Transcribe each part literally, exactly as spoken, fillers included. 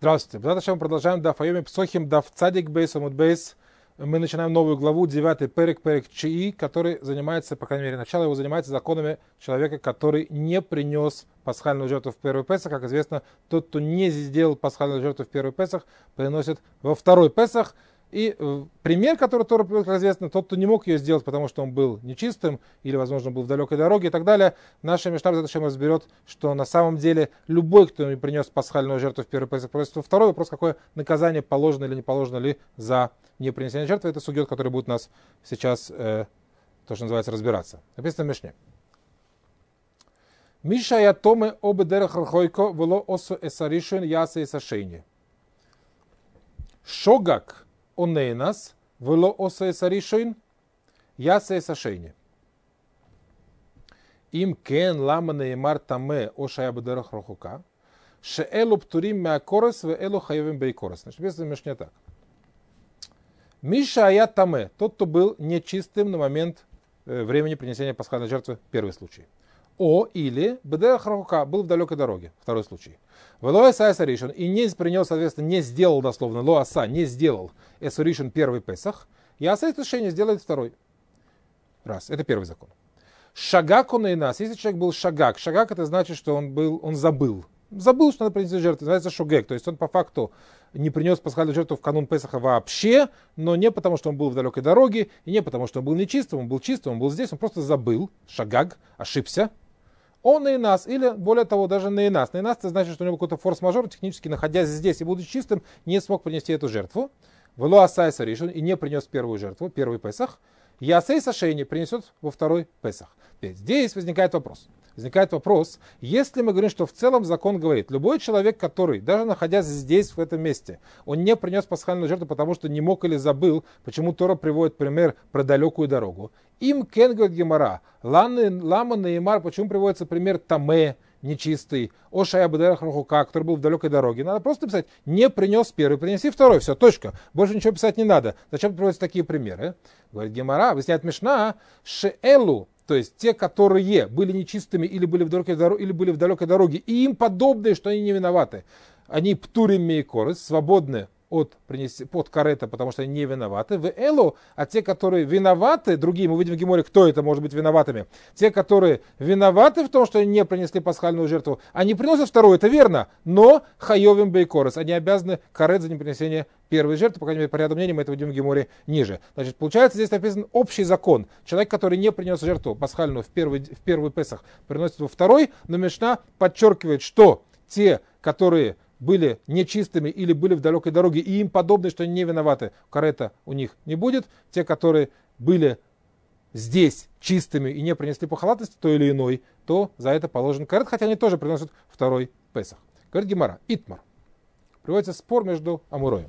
Здравствуйте. Мы продолжаем Даф Айоми Псохим Даф Цадик Бейс Амуд Бейс. Мы начинаем новую главу, девятый Перек Перек Чии, который занимается, по крайней мере, начало его занимается законами человека, который не принес пасхальную жертву в первый Песах. Как известно, тот, кто не сделал пасхальную жертву в первый Песах, приносит во второй Песах. И э, пример, который Тора приводит, как известно, тот, кто не мог ее сделать, потому что он был нечистым, или, возможно, был в далекой дороге и так далее. Наша Мишна разберет, что на самом деле любой, кто не принес пасхальную жертву в первый Песах, приносит во второй. Вопрос, какое наказание положено или не положено ли за непринесение жертвы. Это сугьет, который будет у нас сейчас, э, то, что называется, разбираться. Написано в Мишне. Миша я томе обе дерех рхойко вело осу эсаришин ясе эсашейни. Шогак онейнас вело осу эсаришин ясе эсашейни. Им кен лама неймар таме ошая бедерех рхока шеэлу птурим меакорес веэлу хаевим бейкорес. Значит, написано в Мишне так. Миша я таме, тот, кто был нечистым на момент э, времени принесения пасхальной жертвы, первый случай. О, или бедерех рхока, был в далекой дороге, второй случай. Вело эса эсаришин, и не принес, соответственно, не сделал дословно, ло аса, не сделал эсаришин первый Песах, и аса решение сделает второй. Раз, это первый закон. Шагак он и нас, если человек был шагак, шагак это значит, что он был, он забыл. Забыл, что надо принести жертву, называется шогек, то есть он по факту не принес пасхальную жертву в канун Песаха вообще, но не потому, что он был в далекой дороге, и не потому, что он был нечистым, он был чистым, он был здесь, он просто забыл, шагаг, ошибся. Он и нас, или более того, даже на и нас. На и нас это значит, что у него какой-то форс-мажор, технически находясь здесь и будучи чистым, не смог принести эту жертву. Вело асай саришин, и не принес первую жертву, первый Песах. Ясей сашейни принесет во второй Песах. Здесь возникает вопрос. Возникает вопрос, если мы говорим, что в целом закон говорит, любой человек, который, даже находясь здесь, в этом месте, он не принес пасхальную жертву, потому что не мог или забыл, почему Тора приводит пример про далекую дорогу. Им кен, говорит Гемара, лама неймар, почему приводится пример таме, нечистый, ошая бедерех рхока, который был в далекой дороге. Надо просто писать, не принес первый, принеси второй, все, точка. Больше ничего писать не надо. Зачем приводятся такие примеры? Говорит Гемара, объясняет Мишна, шеэлу, то есть те, которые были нечистыми или были в далекой дороге, или были в далекой дороге, и им подобные, что они не виноваты. Они птурим мейкорес, свободны от, принеси, от карета, потому что они не виноваты. В элу, а те, которые виноваты, другие, мы видим в Геморе, кто это может быть виноватыми. Те, которые виноваты в том, что они не принесли пасхальную жертву, они приносят вторую, это верно, но хайовим бейкорес, они обязаны карет за непринесение первой жертвы, по крайней мере, по ряду мнений мы это видим в Геморе ниже. Значит, получается, здесь написан общий закон. Человек, который не принес жертву пасхальную в первый, в первый Песах, приносит во второй, но Мишна подчеркивает, что те, которые были нечистыми или были в далекой дороге, и им подобные, что они не виноваты, карета у них не будет. Те, которые были здесь чистыми и не принесли по халатности той или иной, то за это положен карет, хотя они тоже приносят второй Песах. Говорит Гемара, Итмар. Приводится спор между Амуроем.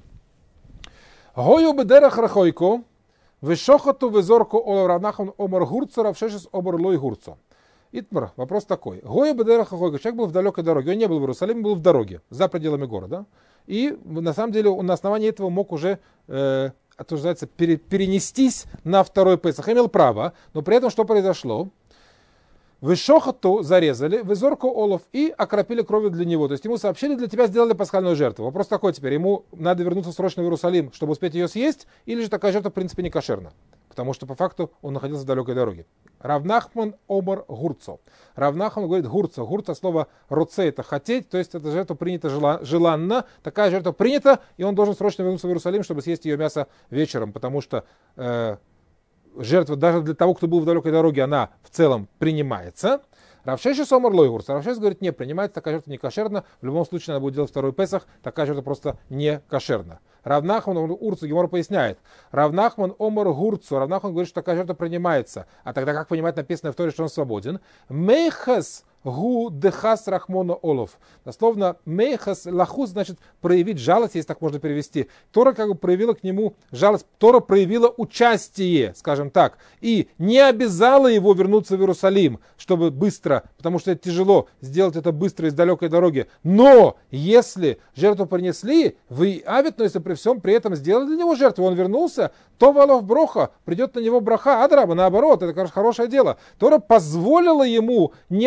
Гою бедерах рахойко, вешохоту везорку олавравнахан омар гурцо, равшешес омар лой гурцо. Итмар, вопрос такой. Гоя бедерах рахойко, человек был в далекой дороге, он не был в Иерусалиме, был в дороге, за пределами города. И на самом деле он на основании этого мог уже, э, это называется, пере, перенестись на второй Песах. Имел право, но при этом что произошло? Вешохоту зарезали, везорку олов и окропили кровью для него. То есть ему сообщили, для тебя сделали пасхальную жертву. Вопрос такой теперь, ему надо вернуться срочно в Иерусалим, чтобы успеть ее съесть, или же такая жертва в принципе не кошерна? Потому что по факту он находился в далекой дороге. Равнахман омар гурцо. Равнахман говорит гурцо. Гурцо слово роце это хотеть, то есть эта жертва принята желанно. Такая жертва принята, и он должен срочно вернуться в Иерусалим, чтобы съесть ее мясо вечером, потому что э, жертва даже для того, кто был в далекой дороге, она в целом принимается. Равшешес омар лой гурцо. Равшешес говорит, не принимается, такая жертва не кошерна. В любом случае надо будет делать второй Песах, такая жертва просто не кошерна. Равнахман Урцу, Гемора поясняет. Равнахман омар гурцу. Равнахман говорит, что такая жертва принимается. А тогда как понимать написанное в Торе, что он свободен? Мейхас гу дехас рахмона олов. Дословно мейхас лахус значит проявить жалость, если так можно перевести. Тора как бы проявила к нему жалость. Тора проявила участие, скажем так. И не обязала его вернуться в Иерусалим, чтобы быстро, потому что это тяжело сделать это быстро из далекой дороги. Но если жертву принесли, вы авит, но если при всем при этом сделали для него жертву, он вернулся, то валов броха, придет на него браха, адраба, наоборот, это, конечно, хорошее дело. Тора позволила ему не приносить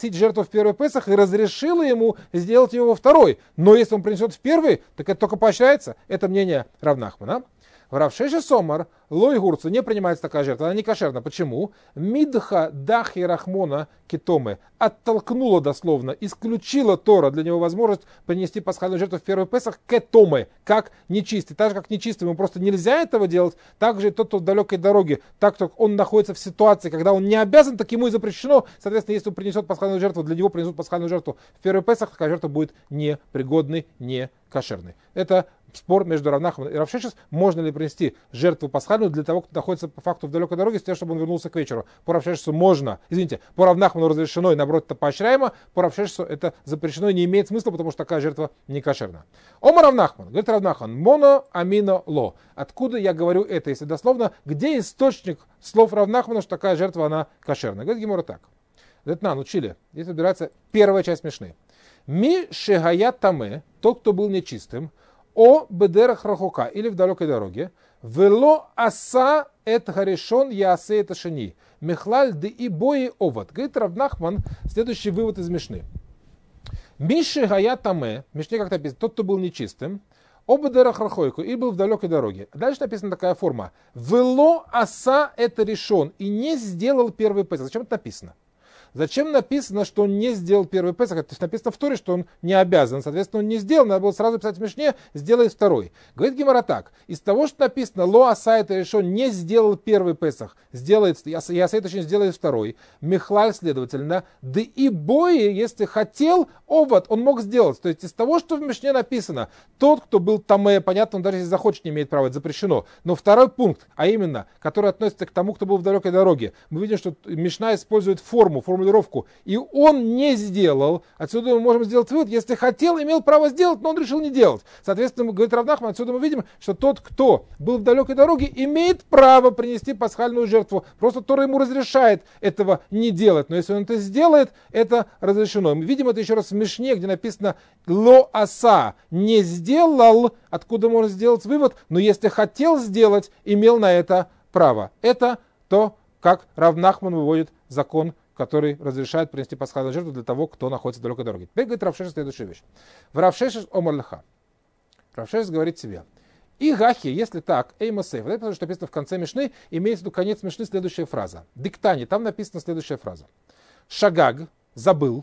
приносить жертву в первый Песах и разрешила ему сделать его во второй. Но если он принесет в первый, так это только поощряется. Это мнение Рав Нахмана. В Рав Шеши Сомар лой гурцу не принимается такая жертва, она не кошерна. Почему? Мидха дахи рахмона китомы оттолкнула дословно, исключила Тора для него возможность принести пасхальную жертву в первый Песах кетомы, как нечистый. Так же, как нечистый, ему просто нельзя этого делать. Так же и тот, кто в далекой дороге, так как он находится в ситуации, когда он не обязан, так ему и запрещено. Соответственно, если он принесет пасхальную жертву, для него принесут пасхальную жертву в первый Песах, такая жертва будет непригодной, не кошерной. Это спор между Рав Нахманом и Рав Шешес, можно ли принести жертву пасхальную для того, кто находится по факту в далекой дороге, с тем, чтобы он вернулся к вечеру. По Рав Шешесу можно, извините, по Рав Нахману разрешено и наоборот это поощряемо, по Рав Шешесу это запрещено и не имеет смысла, потому что такая жертва не кошерна. Ома Рав Нахман, говорит Рав Нахман, моно амино ло. Откуда я говорю это, если дословно, где источник слов Рав Нахмана, что такая жертва, она кошерна? Говорит Гемора так. Говорит, на, учили, здесь выбирается первая часть Мишны. Ми шегая таме, тот, кто был нечистым, о бедерах рахука, или в далекой дороге, вело аса эт гаришон яасе эт шени, мехлаль де и бои овод. Говорит Рав Нахман, следующий вывод из Мишны. Миши гая таме, в Мишне как написано, тот, кто был нечистым, о бедерах рахойку, и был в далекой дороге. Дальше написана такая форма. Вело аса эт решон, и не сделал первый Песах. Зачем это написано? Зачем написано, что он не сделал первый Песах? Это написано в Торе, что он не обязан. Соответственно, он не сделал. Надо было сразу писать в Мишне, сделай второй. Говорит Гемара так. Из того, что написано, ло асайт решон, не сделал первый Песах, сделает, я асайт точнее сделает второй. Михлаль, следовательно, да и бои, если хотел, овод, он мог сделать. То есть из того, что в Мишне написано, тот, кто был тамэ, понятно, он даже если захочет, не имеет права, это запрещено. Но второй пункт, а именно, который относится к тому, кто был в далекой дороге, мы видим, что Мишна использует форму, форму формулировку, и он не сделал, отсюда мы можем сделать вывод, если хотел, имел право сделать, но он решил не делать. Соответственно, говорит Рав Нахман, отсюда мы видим, что тот, кто был в далекой дороге, имеет право принести пасхальную жертву. Просто Тора ему разрешает этого не делать. Но если он это сделает, это разрешено. Мы видим это еще раз в Мишне, где написано «ло аса» не сделал, откуда можно сделать вывод, но если хотел сделать, имел на это право. Это то, как Рав Нахман выводит закон, который разрешает принести пасхальную жертву для того, кто находится в далекой дороге. Теперь говорит Рав Шешес следующую вещь. В Рав Шешес омар леха. Рав Шешес говорит себе. И гахи, если так, эймосейф. Это потому что написано в конце Мишны, имеется в виду конец Мишны следующая фраза. Диктани, там написана следующая фраза. Шагаг, забыл.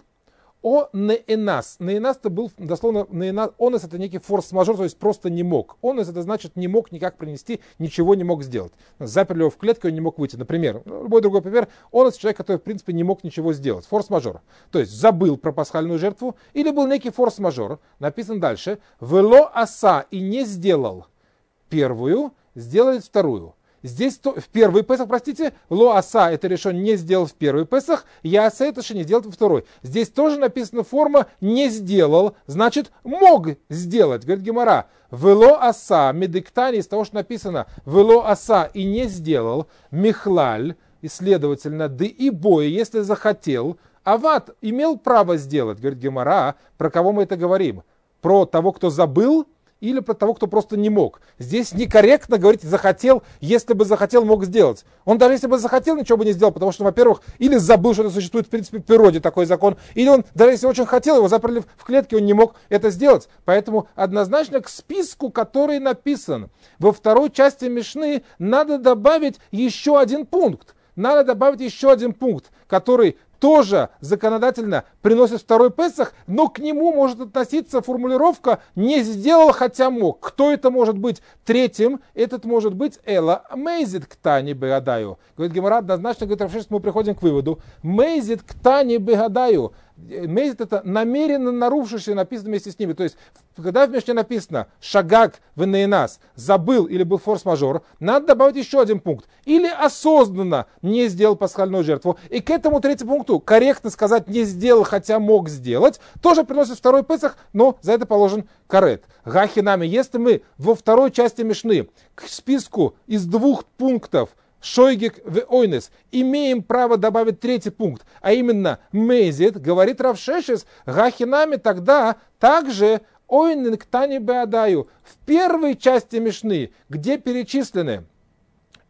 О неэнас. Неэнас это был, дословно, неэнас, онес это некий форс-мажор, то есть просто не мог. Онес это значит не мог никак принести, ничего не мог сделать. Заперли его в клетку, он не мог выйти. Например, любой другой пример, онес человек, который в принципе не мог ничего сделать. Форс-мажор. То есть забыл про пасхальную жертву, или был некий форс-мажор. Написано дальше. Вело аса и не сделал первую, сделает вторую. Здесь то, в первый Песах, простите, ло аса это решен не сделал в первый Песах, я аса это не сделал во второй. Здесь тоже написана форма не сделал, значит мог сделать. Говорит Гемара, вело аса медиктани, из того, что написано вело аса и не сделал, михлаль, и следовательно, да и бой, если захотел, ават имел право сделать. Говорит Гемара, про кого мы это говорим? Про того, кто забыл? Или про того, кто просто не мог. Здесь некорректно говорить захотел, если бы захотел, мог сделать. Он даже если бы захотел, ничего бы не сделал, потому что, во-первых, или забыл, что это существует в принципе в природе такой закон, или он, даже если очень хотел, его заперли в клетке, он не мог это сделать. Поэтому однозначно к списку, который написан во второй части Мишны, надо добавить еще один пункт. Надо добавить еще один пункт, который тоже законодательно приносит второй Песах, но к нему может относиться формулировка «не сделал, хотя мог». Кто это может быть? Третьим этот может быть Эла Мейзит Ктани Бегадаю. Говорит Гемара, однозначно, говорит Рав Шешес, мы приходим к выводу. Мейзит Ктани Бегадаю. Мейзит это намеренно нарушивший, написано вместе с ними. То есть, когда в Мишне написано «шагак венеенас», забыл или был форс-мажор, надо добавить еще один пункт. Или осознанно не сделал пасхальную жертву. И к этому третьему пункту корректно сказать «не сделал, хотя мог сделать», тоже приносит второй Песах, но за это положен карет. Гахинами, если мы во второй части Мишны к списку из двух пунктов Шойгик в ойнес имеем право добавить третий пункт, а именно мейзит, говорит Рав Шешес, гахинами тогда также ойнен ктани беадаю. В первой части Мишны, где перечислены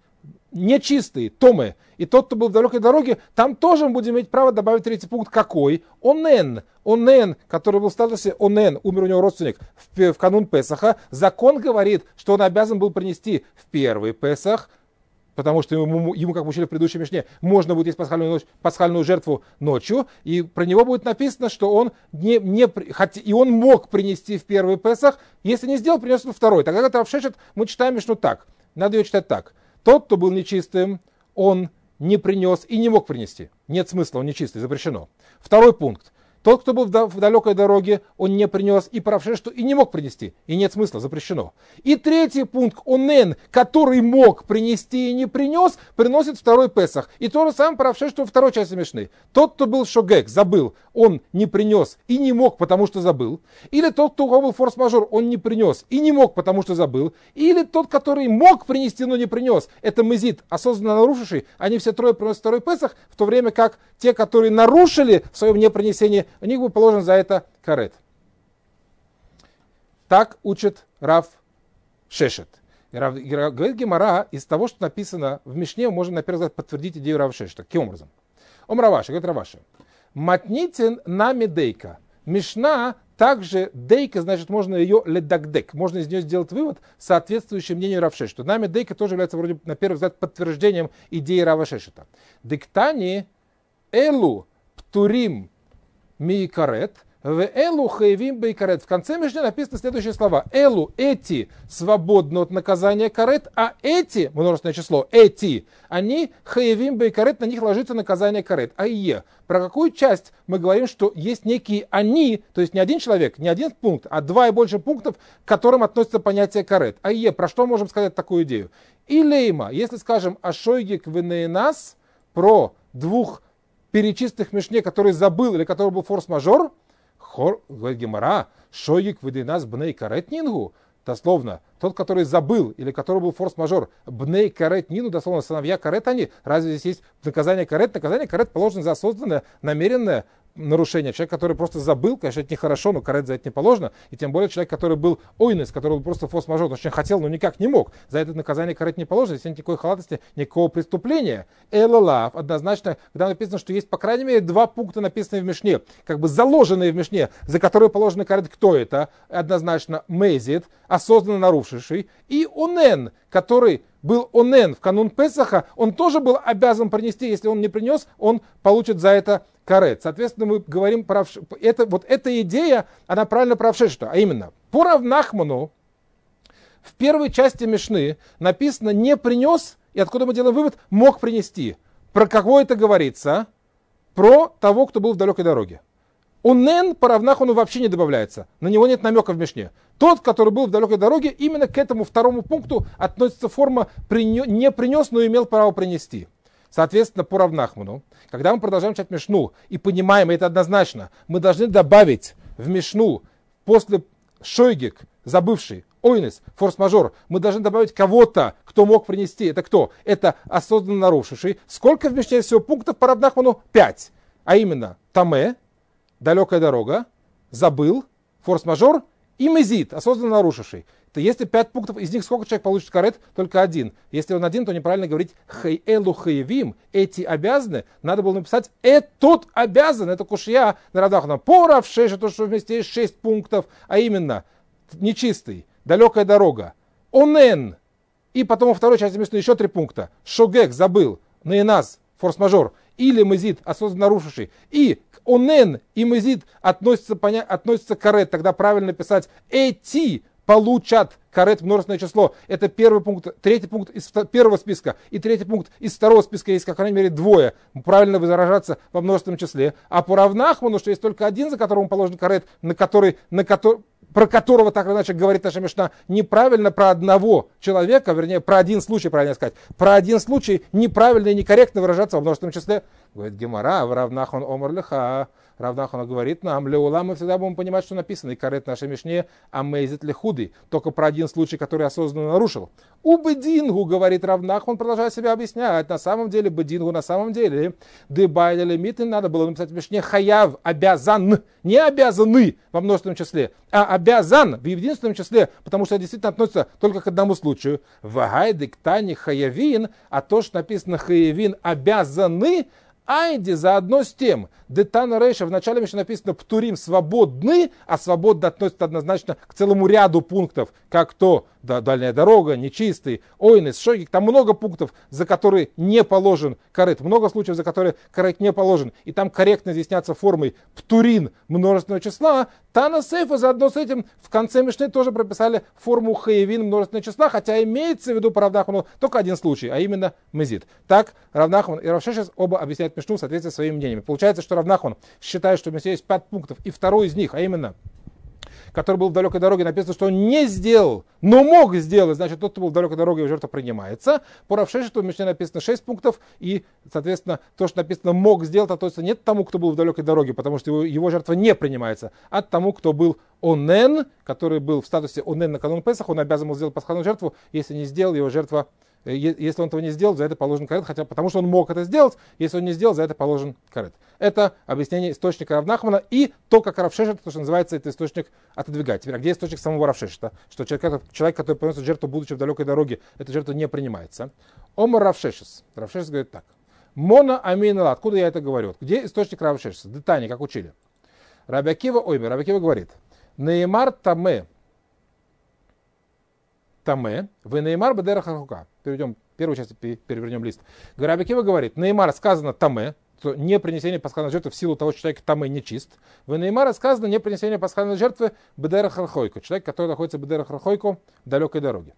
нечистый, томы, и тот, кто был в далекой дороге, там тоже мы будем иметь право добавить третий пункт. Какой? Онен. Онен, который был в статусе онен, умер у него родственник в, в канун Песаха. Закон говорит, что он обязан был принести в первый Песах, потому что ему, ему, как мы учили в предыдущей мишне, можно будет есть пасхальную, ночь, пасхальную жертву ночью, и про него будет написано, что он не, не, хотя, и он мог принести в первый Песах, если не сделал, принес во второй. Тогда, когда Рав Шешет, мы читаем мишну так, надо ее читать так. Тот, кто был нечистым, он не принес и не мог принести. Нет смысла, он нечистый, запрещено. Второй пункт. Тот, кто был в далекой дороге, он не принес и Рав Шешет и не мог принести. И нет смысла, запрещено. И третий пункт, онен, который мог принести и не принес, приносит второй Песах. И то же самое про Рав Шешет во второй части мишны. Тот, кто был шогек, забыл, он не принес и не мог, потому что забыл. Или тот, кто у кого был форс-мажор, он не принес и не мог, потому что забыл. Или тот, который мог принести, но не принес. Это мезит, осознанно нарушивший. Они все трое приносят второй Песах, в то время как те, которые нарушили в своем непринесении, у них будет положен за это карет. Так учит Рав Шешет. И Рав, говорит Гемара, из того, что написано в Мишне, можно на первый взгляд подтвердить идею Рава Шешета. Каким образом? Ом Раваши, говорит Раваши. Матнитин нами дейка. Мишна также дейка, значит, можно ее ледагдек. Можно из нее сделать вывод, соответствующий мнению Рав Шешета. Нами дейка тоже является, вроде, на первый взгляд, подтверждением идеи Рава Шешета. Диктани элу птурим ми карет, в элу хаевим бей карет. В конце Мишны написаны следующие слова. Элу, эти, свободны от наказания карет, а эти, множественное число, эти, они хаевим бей карет, на них ложится наказание карет. А е. Про какую часть мы говорим, что есть некие они, то есть не один человек, не один пункт, а два и больше пунктов, к которым относится понятие карет. А е. Про что можем сказать такую идею? И лейма, если скажем ашойгик венеенас, про двух перечисленных в Мишне, который забыл или который был форс-мажор, хор, говорит Гемара, шойгик выдайнас бней карет нингу, дословно, тот, который забыл или который был форс-мажор, бней карет нину, дословно, сыновья карет они, разве здесь есть наказание карет? Наказание карет положено за осознанное, намеренное нарушение. Человек, который просто забыл, конечно, это нехорошо, но карет за это не положено. И тем более человек, который был ойнес, который был просто форс-мажор, он очень хотел, но никак не мог. За это наказание карет не положено. Здесь нет никакой халатности, никакого преступления. Элалав, однозначно, когда написано, что есть, по крайней мере, два пункта, написанные в Мишне, как бы заложенные в Мишне, за которые положено карет. Кто это? Однозначно мезит, осознанно нарушивший, и онен, который был онен в канун Песаха, он тоже был обязан принести. Если он не принес, он получит за это карет. Соответственно, мы говорим про это, вот эта идея, она правильно про Шешета, а именно, по Рав Нахману в первой части Мишны написано «не принес», и откуда мы делаем вывод, мог принести. Про кого это говорится? Про того, кто был в далекой дороге. Онен по Рав Нахману вообще не добавляется, на него нет намека в Мишне. Тот, который был в далекой дороге, именно к этому второму пункту относится форма «не принес, но имел право принести». Соответственно, по Рав Нахману, когда мы продолжаем читать Мишну и понимаем, и это однозначно, мы должны добавить в Мишну после шойгик, забывший, ойнес, форс-мажор, мы должны добавить кого-то, кто мог принести. Это кто? Это осознанно нарушивший. Сколько в Мишне всего пунктов по Рав Нахману? Пять. А именно, таме, далекая дорога, забыл, форс-мажор и мезит, осознанно нарушивший. То если пять пунктов, из них сколько человек получит карет? Только один. Если он один, то неправильно говорить хей элу хаевим, эти обязаны. Надо было написать этот обязан, это кушья на Рав Нахмана. По Рав Шешету, то, что вместе есть шесть пунктов, а именно нечистый, далекая дорога, онен, и потом во второй части Мишны еще три пункта. Шогек, забыл, наеназ, форс-мажор, или мезит, осознанно нарушивший, и онен и мезит относятся, поня... относятся к карет, тогда правильно писать эти получат карет, множественное число. Это первый пункт, третий пункт из первого списка и третий пункт из второго списка. Есть, как крайней мере, двое. Правильно выражаться во множественном числе. А по Рав Нахману, что есть только один, за которым положен карет, на который, на который, про которого так или иначе говорит наша Мишна, неправильно про одного человека, вернее, про один случай, правильно сказать, про один случай неправильно и некорректно выражаться во множественном числе. Говорит Гемара, в Рав Нахман омар леха, Рав Нахман говорит нам, леулам мы всегда будем понимать, что написано, и карет нашей мишне, амейзит лехуды, только про один случай, который осознанно нарушил. У бедингу, говорит Рав Нахман, продолжает себя объяснять, на самом деле, бедингу, на самом деле, дебайля лимиты, надо было написать в мишне хаяв, обязан, не обязаны во множественном числе, а обязан в единственном числе, потому что это действительно относится только к одному случаю. Вагайдик тани хаявин, а то, что написано хаявин, обязаны, айди заодно с тем, детана рейша, в начале еще написано птурим свободны, а свободно относится однозначно к целому ряду пунктов, как то да, дальняя дорога, нечистый, ойнес, шогик, там много пунктов, за которые не положен карет, много случаев, за которые карет не положен, и там корректно изъясняться формой птурин множественного числа. Тана Сейфа заодно с этим в конце Мишны тоже прописали форму хаевин множественного числа, хотя имеется в виду по Рав Нахману только один случай, а именно мезид. Так Рав Нахман и Рав Шешес оба объясняют Мишну в соответствии с своими мнениями. Получается, что Рав Нахман считает, что в Мишне есть пять пунктов, и второй из них, а именно который был в далекой дороге, написано, что он не сделал, но мог сделать, значит, тот, кто был в далекой дороге, его жертва принимается. По Рав Шешету в Мишне написано шесть пунктов, и, соответственно, то, что написано мог сделать, относится не к тому, кто был в далекой дороге, потому что его, его жертва не принимается, а к тому, кто был онен, который был в статусе онен на канун Песах, он обязан был сделать пасхальную жертву, если не сделал, его жертва, если он этого не сделал, за это положен карет, хотя потому что он мог это сделать, если он не сделал, за это положен карет. Это объяснение источника Рав Нахмана и то, как Рав Шешет, то, что называется, это источник отодвигать. Теперь, а где источник самого Рав Шешета? Что человек, человек, который приносит жертву, будучи в далекой дороге, эта жертва не принимается. Омар Рав Шешес. Рав Шешес говорит так. Мона аминала. Откуда я это говорю? Где источник Рав Шешеса? Детани, как учили. Раби Акива оймер. Раби Акива говорит. Неймар таме. Таме. Вы неймар бедера хахука. Перейдем, первую часть перевернем лист. Раби Акива говорит. Неймар сказано таме. Не принесение пасхальной жертвы в силу того, что человек тамэ нечист. В Неймара сказано не принесение пасхальной жертвы бедера хархойку. Человек, который находится бедера хархойку в далекой дороге.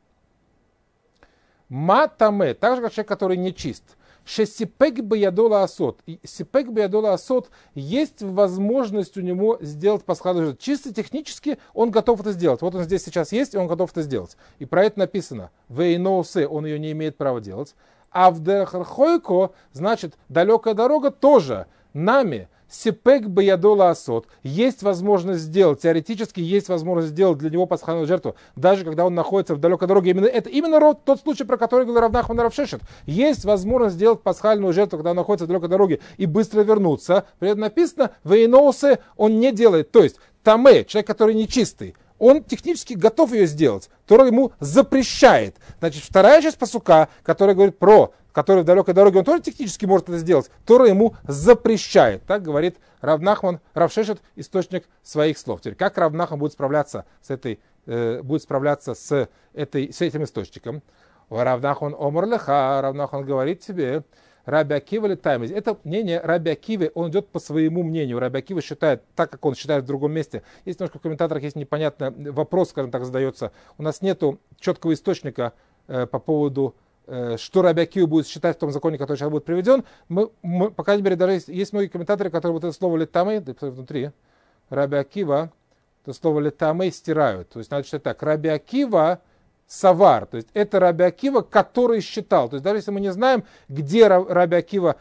Ма тамэ, так же как человек, который нечист. Шесипек баядола асот. Сипек баядола асот, есть возможность у него сделать пасхальную жертву. Чисто технически он готов это сделать. Вот он здесь сейчас есть, и он готов это сделать. И про это написано. Вейноусе, он ее не имеет права делать. А в Дерахархойко, значит, далекая дорога тоже нами, сипек баядола асот, есть возможность сделать, теоретически есть возможность сделать для него пасхальную жертву, даже когда он находится в далекой дороге. Именно, это именно тот случай, про который говорил Рав Нахман и Рав Шешет. Есть возможность сделать пасхальную жертву, когда он находится в далекой дороге, и быстро вернуться. При этом написано, вейноусе он не делает. То есть, тамэ, человек, который нечистый, он технически готов ее сделать, Тора ему запрещает. Значит, вторая часть пасука, которая говорит про, который в далекой дороге, он тоже технически может это сделать, Тора ему запрещает. Так говорит Рав Нахман, Рав Шешет, источник своих слов. Теперь, как Рав Нахман будет справляться с, этой, э, будет справляться с, этой, с этим источником? Рав Нахман омар леха, Рав Нахман говорит тебе, Раби Акива летаймез. Это мнение Раби Акивы, он идет по своему мнению. Раби Акива считает так, как он считает в другом месте. Есть немножко в комментаторах, есть непонятный вопрос, скажем так, задается. У нас нету четкого источника э, по поводу, э, что Раби Акива будет считать в том законе, который сейчас будет приведен. Мы, мы, по крайней мере, даже есть, есть многие комментаторы, которые вот это слово летамей, внутри, Раби Акива, это слово летамей стирают. То есть надо считать так. Раби Акива Савар, то есть это Раби Акива, который считал. То есть даже если мы не знаем, где Раби Акива,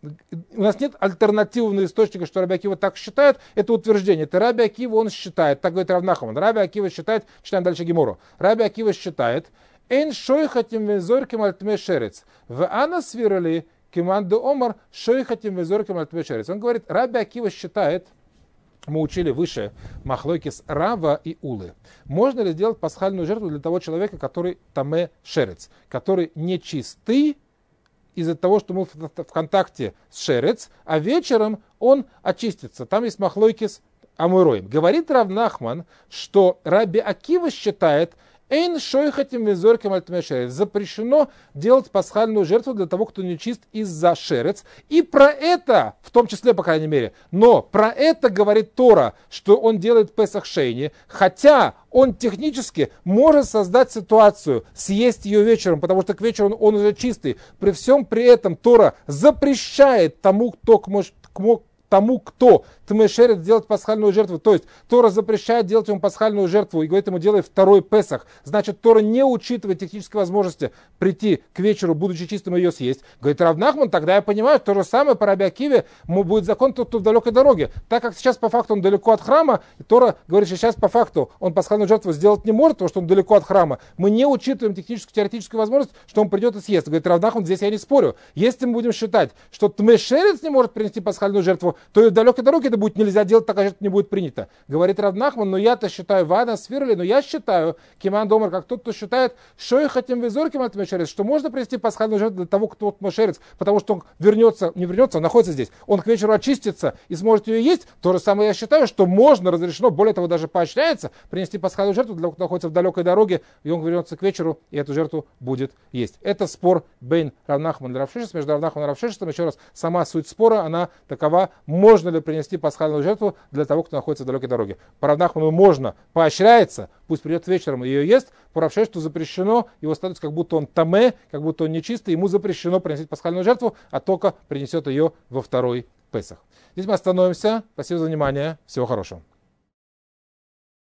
у нас нет альтернативного источника, что Раби Акива так считает, это утверждение. Это Раби Акива, он считает, так говорит Рав Нахман. Раби Акива считает, читаем дальше Гемору. Раби Акива считает, эн шойхатим везорким альтме шерец, в ана свирали киманду омар шойхатим везорким альтме шерец. Он говорит, Раби Акива считает, мы учили выше махлойкис Рава и Улы. Можно ли сделать пасхальную жертву для того человека, который тамэ шерец, который нечистый из-за того, что мы в контакте с шерец, а вечером он очистится. Там есть махлойкис Амуроим. Говорит Рав Нахман, что Раби Акива считает, эйн шойхатим визорким альтме шерец. Запрещено делать пасхальную жертву для того, кто нечист из-за шерец. И про это, в том числе, по крайней мере, но про это говорит Тора, что он делает Песах Шейни, хотя он технически может создать ситуацию, съесть ее вечером, потому что к вечеру он уже чистый. При всем при этом Тора запрещает тому, кто может тому, кто тмешерет сделать пасхальную жертву. То есть Тора запрещает делать ему пасхальную жертву и говорит ему, делай второй Песах. Значит, Тора не учитывает технической возможности прийти к вечеру, будучи чистым, ее съесть. Говорит Рав Нахман, тогда я понимаю, то же самое по Раби Акиве будет закон тот, кто в далекой дороге. Так как сейчас по факту он далеко от храма, Тора говорит, что сейчас по факту он пасхальную жертву сделать не может, потому что он далеко от храма. Мы не учитываем техническую, теоретическую возможность, что он придет и съест. Говорит Рав Нахман, здесь я не спорю. Если мы будем считать, что тмешерец не может принести пасхальную жертву, то и в далекой дороге это будет нельзя делать, такая жертва не будет принята. Говорит Рав Нахман, но я-то считаю, Вана Сфирли, но я считаю, Киман Домар, как тот, кто считает, что и хотим визор Киман Тмешерец, что можно принести пасхальную жертву для того, кто тмешерец, потому что он вернется, не вернется, он находится здесь, он к вечеру очистится и сможет ее есть. То же самое я считаю, что можно, разрешено, более того, даже поощряется принести пасхальную жертву для того, кто находится в далекой дороге, и он вернется к вечеру, и эту жертву будет есть. Это спор бейн Рав Нахман и Рав Шешес, между Рав Нахманом и Рав Шешесом. Еще раз, сама суть спора, она такова, можно ли принести пасхальную жертву для того, кто находится в далекой дороге. По Рав Нахману можно, поощряется, пусть придет вечером и ее ест. По Рав Шешесу запрещено, его статус как будто он таме, как будто он нечистый, ему запрещено приносить пасхальную жертву, а только принесет ее во второй Песах. Здесь мы остановимся. Спасибо за внимание. Всего хорошего.